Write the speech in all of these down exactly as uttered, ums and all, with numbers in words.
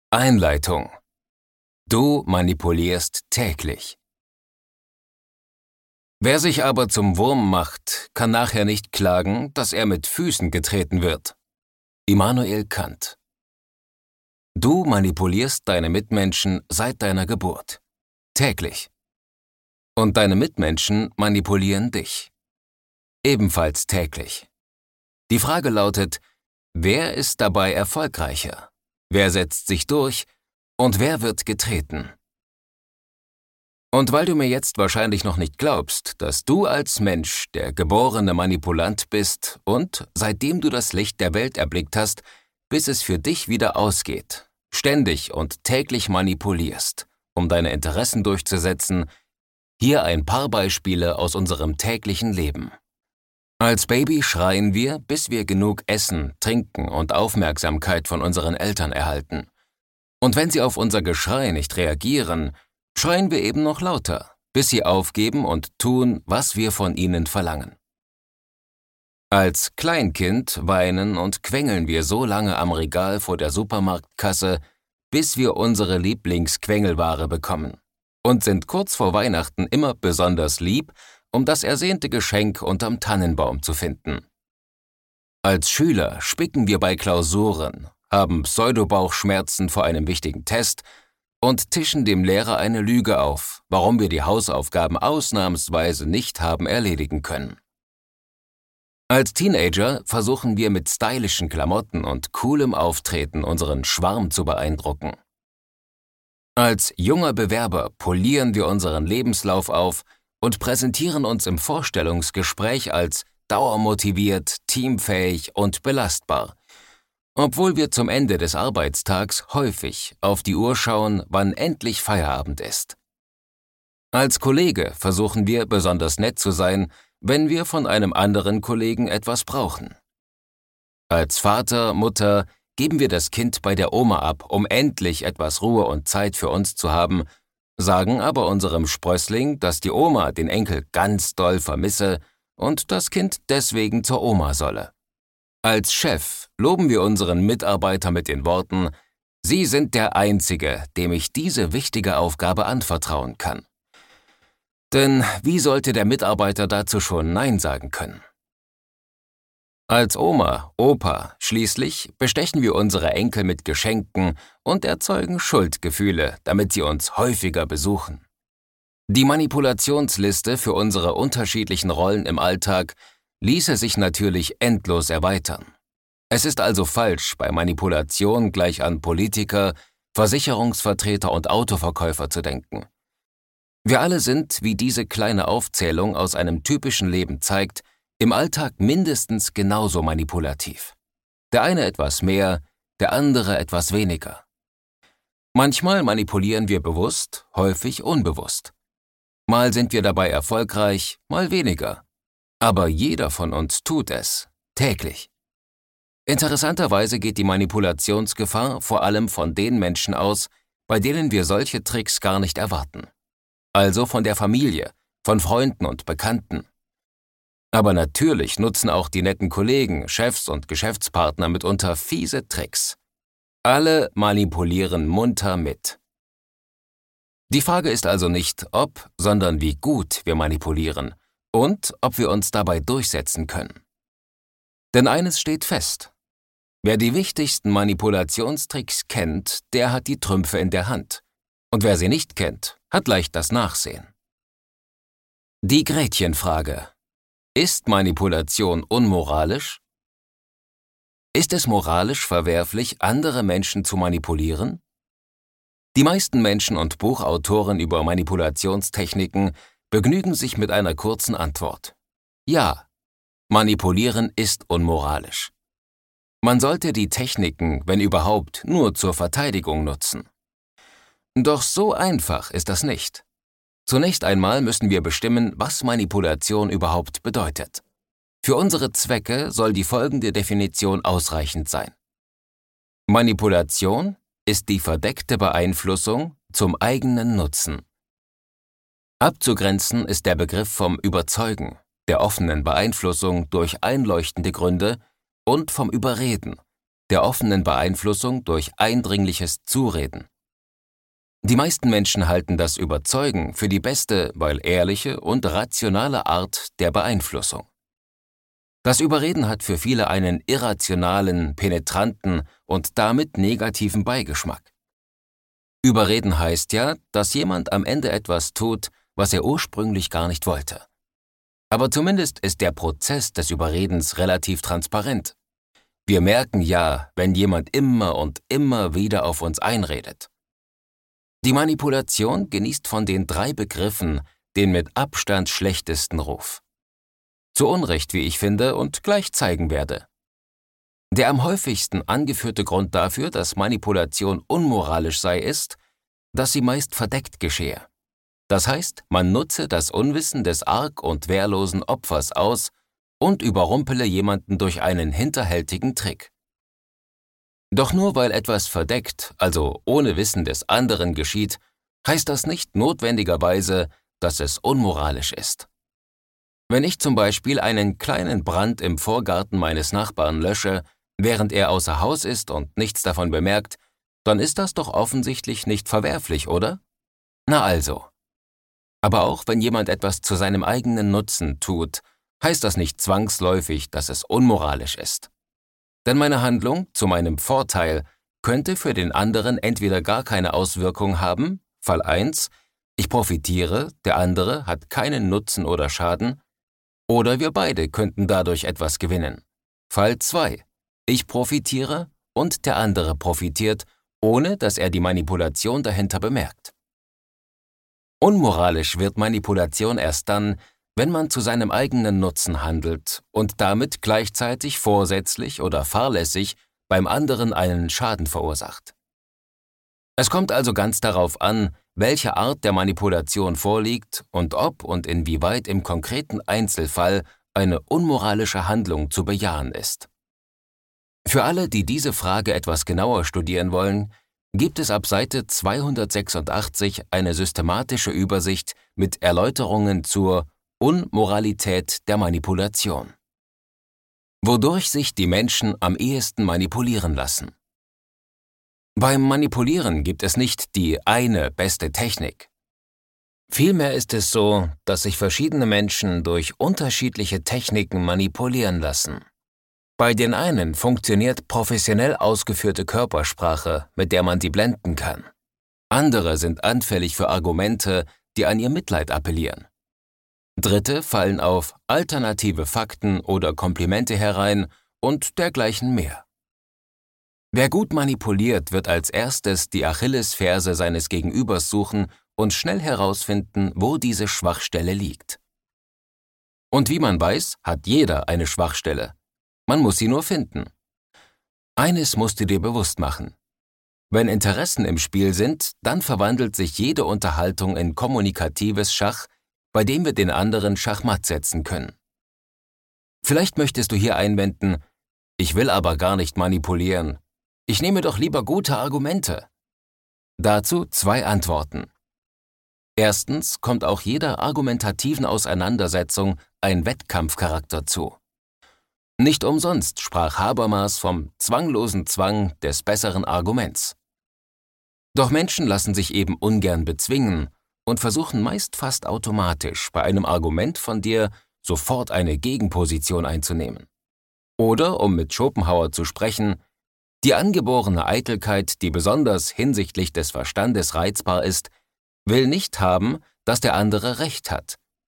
Einleitung. Du manipulierst täglich. Wer sich aber zum Wurm macht, kann nachher nicht klagen, dass er mit Füßen getreten wird. Immanuel Kant. Du manipulierst deine Mitmenschen seit deiner Geburt. Täglich. Und deine Mitmenschen manipulieren dich. Ebenfalls täglich. Die Frage lautet, wer ist dabei erfolgreicher? Wer setzt sich durch und wer wird getreten? Und weil du mir jetzt wahrscheinlich noch nicht glaubst, dass du als Mensch der geborene Manipulant bist und, seitdem du das Licht der Welt erblickt hast, bis es für dich wieder ausgeht, ständig und täglich manipulierst, um deine Interessen durchzusetzen, hier ein paar Beispiele aus unserem täglichen Leben. Als Baby schreien wir, bis wir genug Essen, Trinken und Aufmerksamkeit von unseren Eltern erhalten. Und wenn sie auf unser Geschrei nicht reagieren, schreien wir eben noch lauter, bis sie aufgeben und tun, was wir von ihnen verlangen. Als Kleinkind weinen und quengeln wir so lange am Regal vor der Supermarktkasse, bis wir unsere Lieblingsquengelware bekommen und sind kurz vor Weihnachten immer besonders lieb, um das ersehnte Geschenk unterm Tannenbaum zu finden. Als Schüler spicken wir bei Klausuren, haben Pseudobauchschmerzen vor einem wichtigen Test und tischen dem Lehrer eine Lüge auf, warum wir die Hausaufgaben ausnahmsweise nicht haben erledigen können. Als Teenager versuchen wir mit stylischen Klamotten und coolem Auftreten unseren Schwarm zu beeindrucken. Als junger Bewerber polieren wir unseren Lebenslauf auf und präsentieren uns im Vorstellungsgespräch als dauermotiviert, teamfähig und belastbar, obwohl wir zum Ende des Arbeitstags häufig auf die Uhr schauen, wann endlich Feierabend ist. Als Kollege versuchen wir besonders nett zu sein, wenn wir von einem anderen Kollegen etwas brauchen. Als Vater, Mutter geben wir das Kind bei der Oma ab, um endlich etwas Ruhe und Zeit für uns zu haben, sagen aber unserem Sprössling, dass die Oma den Enkel ganz doll vermisse und das Kind deswegen zur Oma solle. Als Chef loben wir unseren Mitarbeiter mit den Worten, Sie sind der Einzige, dem ich diese wichtige Aufgabe anvertrauen kann. Denn wie sollte der Mitarbeiter dazu schon Nein sagen können? Als Oma, Opa schließlich bestechen wir unsere Enkel mit Geschenken und erzeugen Schuldgefühle, damit sie uns häufiger besuchen. Die Manipulationsliste für unsere unterschiedlichen Rollen im Alltag ließe sich natürlich endlos erweitern. Es ist also falsch, bei Manipulation gleich an Politiker, Versicherungsvertreter und Autoverkäufer zu denken. Wir alle sind, wie diese kleine Aufzählung aus einem typischen Leben zeigt, im Alltag mindestens genauso manipulativ. Der eine etwas mehr, der andere etwas weniger. Manchmal manipulieren wir bewusst, häufig unbewusst. Mal sind wir dabei erfolgreich, mal weniger. Aber jeder von uns tut es, täglich. Interessanterweise geht die Manipulationsgefahr vor allem von den Menschen aus, bei denen wir solche Tricks gar nicht erwarten. Also von der Familie, von Freunden und Bekannten. Aber natürlich nutzen auch die netten Kollegen, Chefs und Geschäftspartner mitunter fiese Tricks. Alle manipulieren munter mit. Die Frage ist also nicht, ob, sondern wie gut wir manipulieren und ob wir uns dabei durchsetzen können. Denn eines steht fest: Wer die wichtigsten Manipulationstricks kennt, der hat die Trümpfe in der Hand. Und wer sie nicht kennt, hat leicht das Nachsehen. Die Gretchenfrage: Ist Manipulation unmoralisch? Ist es moralisch verwerflich, andere Menschen zu manipulieren? Die meisten Menschen und Buchautoren über Manipulationstechniken begnügen sich mit einer kurzen Antwort. Ja, Manipulieren ist unmoralisch. Man sollte die Techniken, wenn überhaupt, nur zur Verteidigung nutzen. Doch so einfach ist das nicht. Zunächst einmal müssen wir bestimmen, was Manipulation überhaupt bedeutet. Für unsere Zwecke soll die folgende Definition ausreichend sein. Manipulation ist die verdeckte Beeinflussung zum eigenen Nutzen. Abzugrenzen ist der Begriff vom Überzeugen, der offenen Beeinflussung durch einleuchtende Gründe und vom Überreden, der offenen Beeinflussung durch eindringliches Zureden. Die meisten Menschen halten das Überzeugen für die beste, weil ehrliche und rationale Art der Beeinflussung. Das Überreden hat für viele einen irrationalen, penetranten und damit negativen Beigeschmack. Überreden heißt ja, dass jemand am Ende etwas tut, was er ursprünglich gar nicht wollte. Aber zumindest ist der Prozess des Überredens relativ transparent. Wir merken ja, wenn jemand immer und immer wieder auf uns einredet. Die Manipulation genießt von den drei Begriffen den mit Abstand schlechtesten Ruf. Zu Unrecht, wie ich finde, und gleich zeigen werde. Der am häufigsten angeführte Grund dafür, dass Manipulation unmoralisch sei, ist, dass sie meist verdeckt geschehe. Das heißt, man nutze das Unwissen des arg und wehrlosen Opfers aus und überrumpele jemanden durch einen hinterhältigen Trick. Doch nur weil etwas verdeckt, also ohne Wissen des anderen geschieht, heißt das nicht notwendigerweise, dass es unmoralisch ist. Wenn ich zum Beispiel einen kleinen Brand im Vorgarten meines Nachbarn lösche, während er außer Haus ist und nichts davon bemerkt, dann ist das doch offensichtlich nicht verwerflich, oder? Na also. Aber auch wenn jemand etwas zu seinem eigenen Nutzen tut, heißt das nicht zwangsläufig, dass es unmoralisch ist. Denn meine Handlung zu meinem Vorteil könnte für den anderen entweder gar keine Auswirkung haben, Fall eins, ich profitiere, der andere hat keinen Nutzen oder Schaden, oder wir beide könnten dadurch etwas gewinnen. Fall zwei, ich profitiere und der andere profitiert, ohne dass er die Manipulation dahinter bemerkt. Unmoralisch wird Manipulation erst dann, wenn man zu seinem eigenen Nutzen handelt und damit gleichzeitig vorsätzlich oder fahrlässig beim anderen einen Schaden verursacht. Es kommt also ganz darauf an, welche Art der Manipulation vorliegt und ob und inwieweit im konkreten Einzelfall eine unmoralische Handlung zu bejahen ist. Für alle, die diese Frage etwas genauer studieren wollen, gibt es ab Seite zweihundertsechsundachtzig eine systematische Übersicht mit Erläuterungen zur Unmoralität der Manipulation. Wodurch sich die Menschen am ehesten manipulieren lassen. Beim Manipulieren gibt es nicht die eine beste Technik. Vielmehr ist es so, dass sich verschiedene Menschen durch unterschiedliche Techniken manipulieren lassen. Bei den einen funktioniert professionell ausgeführte Körpersprache, mit der man sie blenden kann. Andere sind anfällig für Argumente, die an ihr Mitleid appellieren. Dritte fallen auf alternative Fakten oder Komplimente herein und dergleichen mehr. Wer gut manipuliert, wird als erstes die Achillesferse seines Gegenübers suchen und schnell herausfinden, wo diese Schwachstelle liegt. Und wie man weiß, hat jeder eine Schwachstelle. Man muss sie nur finden. Eines musst du dir bewusst machen. Wenn Interessen im Spiel sind, dann verwandelt sich jede Unterhaltung in kommunikatives Schach, bei dem wir den anderen schachmatt setzen können. Vielleicht möchtest du hier einwenden, ich will aber gar nicht manipulieren. Ich nehme doch lieber gute Argumente. Dazu zwei Antworten. Erstens kommt auch jeder argumentativen Auseinandersetzung ein Wettkampfcharakter zu. Nicht umsonst sprach Habermas vom zwanglosen Zwang des besseren Arguments. Doch Menschen lassen sich eben ungern bezwingen und versuchen meist fast automatisch bei einem Argument von dir sofort eine Gegenposition einzunehmen. Oder, um mit Schopenhauer zu sprechen, die angeborene Eitelkeit, die besonders hinsichtlich des Verstandes reizbar ist, will nicht haben, dass der andere Recht hat.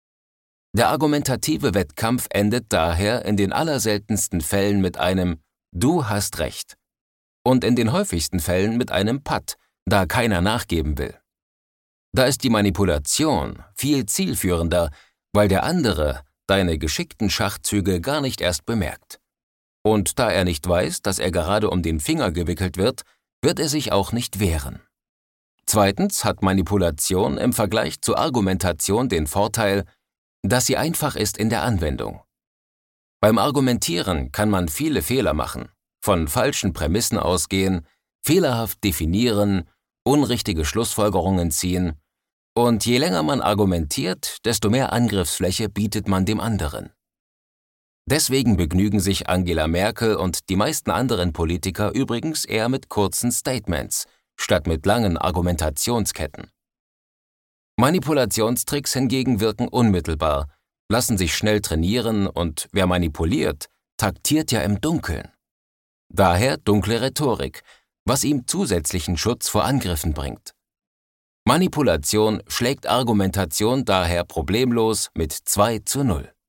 Der argumentative Wettkampf endet daher in den allerseltensten Fällen mit einem »Du hast Recht« und in den häufigsten Fällen mit einem Patt, da keiner nachgeben will. Da ist die Manipulation viel zielführender, weil der andere deine geschickten Schachzüge gar nicht erst bemerkt. Und da er nicht weiß, dass er gerade um den Finger gewickelt wird, wird er sich auch nicht wehren. Zweitens hat Manipulation im Vergleich zur Argumentation den Vorteil, dass sie einfach ist in der Anwendung. Beim Argumentieren kann man viele Fehler machen, von falschen Prämissen ausgehen, fehlerhaft definieren, unrichtige Schlussfolgerungen ziehen, und je länger man argumentiert, desto mehr Angriffsfläche bietet man dem anderen. Deswegen begnügen sich Angela Merkel und die meisten anderen Politiker übrigens eher mit kurzen Statements, statt mit langen Argumentationsketten. Manipulationstricks hingegen wirken unmittelbar, lassen sich schnell trainieren und wer manipuliert, taktiert ja im Dunkeln. Daher dunkle Rhetorik, was ihm zusätzlichen Schutz vor Angriffen bringt. Manipulation schlägt Argumentation daher problemlos mit zwei zu null.